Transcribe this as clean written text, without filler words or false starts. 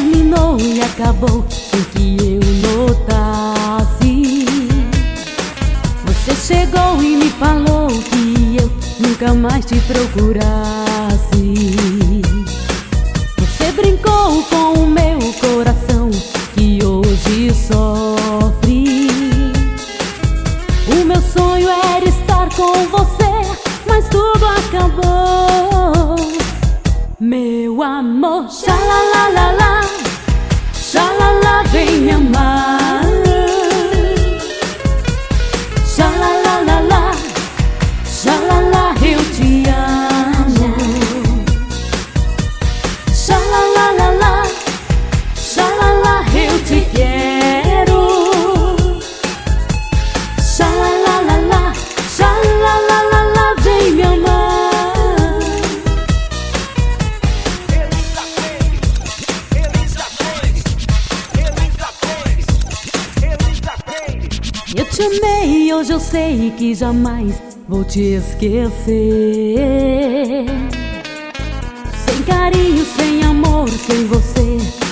terminou e acabou sem que eu notasse. Você chegou e me falou que eu nunca mais te procurasse. Você brincou com o meu coração que hoje sofre. O meu sonho era estar com você, mas tudo acabou. Meu amor, xalalalala, xalala, vem me amar. Xalalalala, xalala, eu te amo. Xalalalala, xalala, eu te quero. Xalalalala, xalalalala, vem me amar. Eu te amei, hoje eu sei que jamais vou te esquecer. Sem carinho, sem amor, sem você,